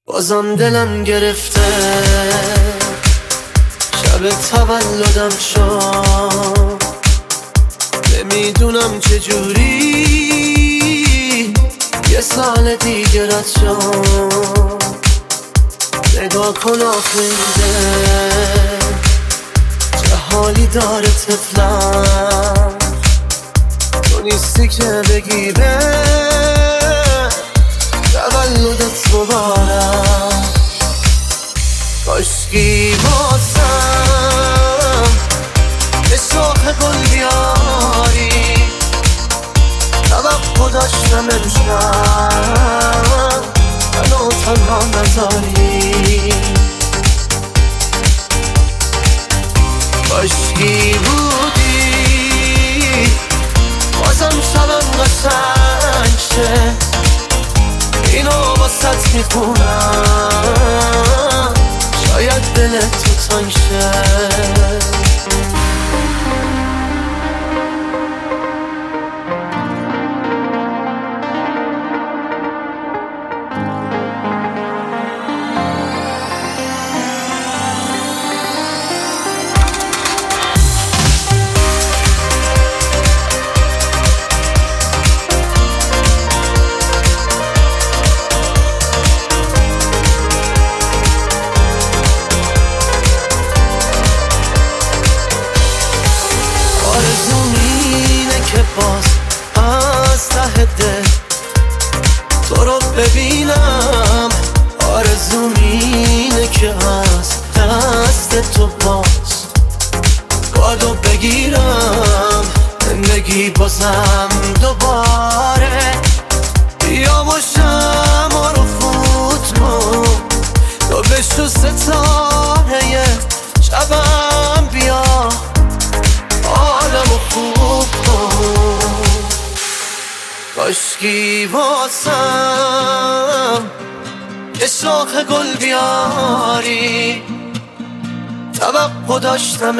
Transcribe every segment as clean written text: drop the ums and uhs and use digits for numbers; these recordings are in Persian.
بازم دلم گرفته، شب تولدم شد، نمیدونم چجوری یه سال دیگه رد شد. نگاه کن آخرین دل چه حالی داره طفلم، تو نیستی که بگی به تولدت مبارک. کاشکی بازم یه شاخ گل بیاری، توقع داشتم امشب منو تنها نذاری. کاشکی بودی بازم شبم قشنگ شه، اینو واسط میخونم شاید دلت تو تنگ شه. آرزوم اینه که باز از ته دل تو رو ببینم، آرزوم اینه که از دست تو باز کادو بگیرم، زندگی بازم دوباره بیا و شمع رو فوت کن، تو بشو ستاره شبم بیا عالمو خوب کن. کاشکی واسم یه شاخ گل بیاری، توقع داشتم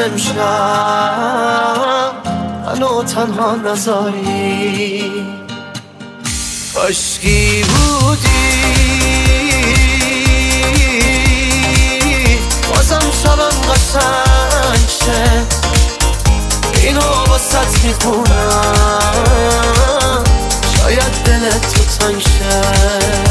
امشب منو تنها نذاری. کاشکی بودی بازم شبم قشنگ شه، اینو واسط میخونم شاید دلت تو تنگ شه.